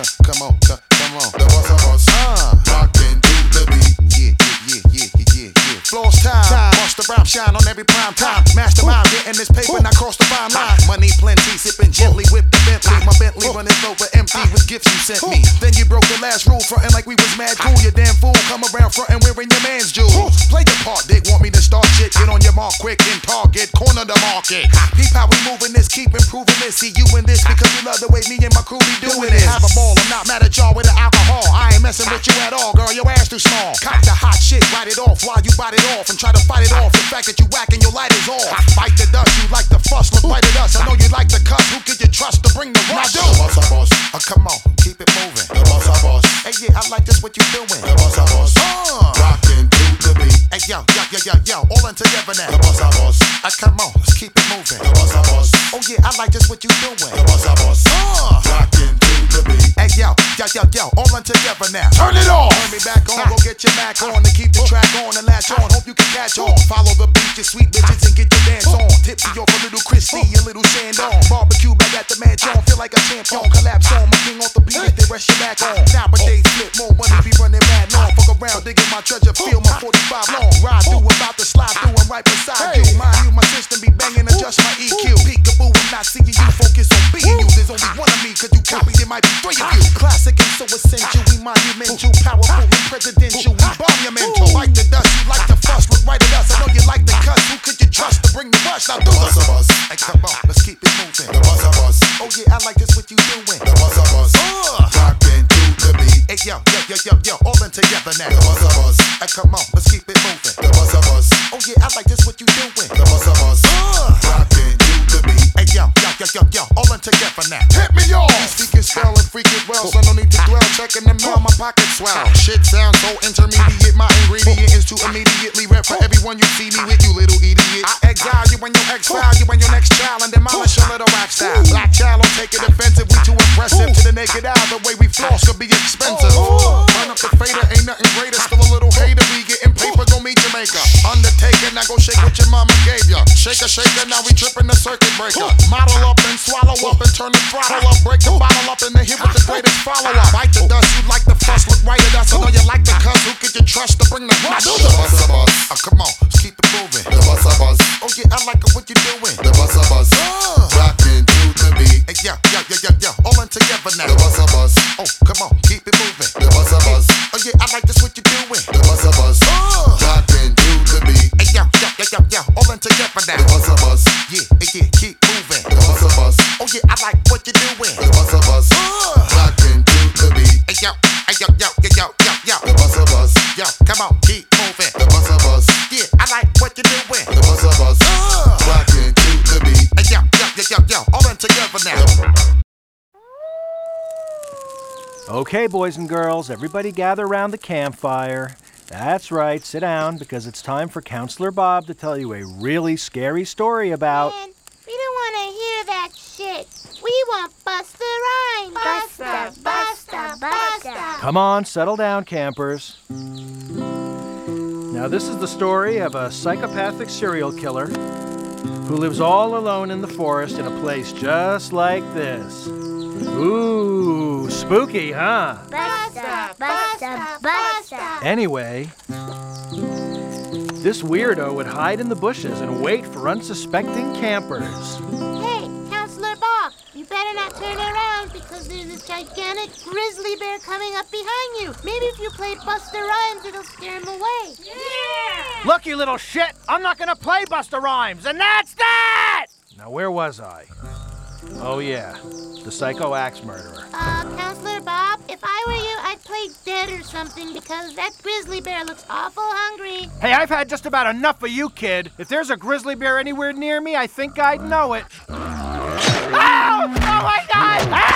Come on. The boss of us. Rockin' to the beat. Yeah. Floss time. Bust the rhyme, shine on every prime time. Mastermind, getting this paper, not cross the fine line. Money plenty, sipping gently with the Bentley. My Bentley running over empty with gifts you sent me. Then you broke the last rule, frontin' like we was mad cool. You damn fool, come around frontin' wearing your man's jewels. Play your part, Dick, want me to start shit. Get on your mark quick and target, corner the market. Peep how we moving this, keep improving this. See you in this because we love the way me and my crew be doing it. Have a ball, I'm not mad at y'all with the alcohol. I ain't messing with you at all, girl, your ass too small. Cop the hot shit, write it off while you bite it off and try to fight it off. The fact that you whack and your light is off. Bite the dust, you like the fuss, look right at us. I know you like the cuss, who could you trust to bring the rush? The boss of us. Come on, keep it moving. The boss of us. Hey, yeah, I like this, what you doing? The boss of us. Rockin' to the beat. Hey, yo, all in together now. The boss of us. Come on, let's keep it moving. The boss of us. Oh, yeah, I like this, what you doing? The boss of us. Rockin' to the beat. Hey, yo, all in together now. Turn it on. Turn me back on, go get your Mac on and keep the track on and latch on. Hope you can catch on. Follow the beat, you sweet bitches, and get your dance on. Tipsy off a little Christy, a little Shandon. Barbecue back at the mansion, feel like a champion. Collapse on, my king off the beat, if they rest your back on. Nowadays, flip more money, be running mad long. Fuck around, digging my treasure, feel my 45 long. Ride through, about to slide through, and right beside you. Mind you, my system be banging, adjust my EQ. Peekaboo, I'm not seeing you, focus on being you. There's only one of me, cause you copied, there might be three of you. Classic and so essential, we monumental, powerful and presidential, we monumental. Like the dust, you like the fuss, look right at us. I know you like the cuss, who could you trust to bring the rush? Now do the boss of us. Hey, come on, let's keep it moving. The boss of us. Oh yeah, I like this, what you doing? The boss of us. Rockin' to the beat. Hey, yo, all in together now. The boss of us. Hey, come on, let's keep it moving. The boss of us. Oh yeah, I like this, what you doing? The boss of us. Rockin' to the beat. Hey, yo, all in together now. Hit me, y'all. Speaking swell and freaking well, so no need to dwell. Checking the mail, my pocket swell. Shit sounds so intermediate, my ingredient is to immediately rep for everyone you see me with, you little idiot. I exile you and your exile, you and your next child, and demolish your little rap style. Black child, don't take it offensive, we too impressive. To the naked eye, the way we floss could be expensive. Turn up the fader, ain't nothing greater, still a little hater. We getting paper, go meet Jamaica. Undertaker, now go shake what your mama gave ya. Shaker, now we tripping the circuit breaker. Model up and swallow up and turn the throttle up. Break the bottle up and then hit with the greatest follow-up. Bite the dust, you like the fuss, look right at us. I know you like the cuss, who could you trust to bring the rush? The boss of us. Come on, let's keep it moving. The boss of us. Oh yeah, I like it, what you doing? The boss of us. Rockin' to the beat. Hey, yo, all in together now. The boss of us. Oh, come on, keep it moving. The boss of us. Oh yeah, I like this, what you doing? The boss of us. Rockin' to the beat. Hey, yo, all in together now. The boss of us. Yeah, keep moving. The boss of us. Oh yeah, I like what you doing. The boss of us. Rockin' to the beat. Hey, yo, the boss of us. Yo, come on, keep moving. The boss of us. Yeah, I like what you doing. The boss of us. Rockin' to the beat. Hey, yo, all in together now. Okay, boys and girls, everybody gather around the campfire. That's right, sit down, because it's time for Counselor Bob to tell you a really scary story about... Man, we don't want to hear that shit. We want Busta Rhymes. Busta. Come on, settle down, campers. Now, this is the story of a psychopathic serial killer who lives all alone in the forest in a place just like this. Ooh, spooky, huh? Busta. Anyway, this weirdo would hide in the bushes and wait for unsuspecting campers. Hey, Counselor Bob, you better not turn around because there's a gigantic grizzly bear coming up behind you. Maybe if you play Busta Rhymes, it'll scare him away. Yeah! Look, you little shit! I'm not gonna play Busta Rhymes, and that's that! Now, where was I? Oh, yeah, the psycho axe murderer. Counselor Bob, if I were you, I'd play dead or something because that grizzly bear looks awful hungry. Hey, I've had just about enough of you, kid. If there's a grizzly bear anywhere near me, I think I'd know it. Ow! Oh, my God!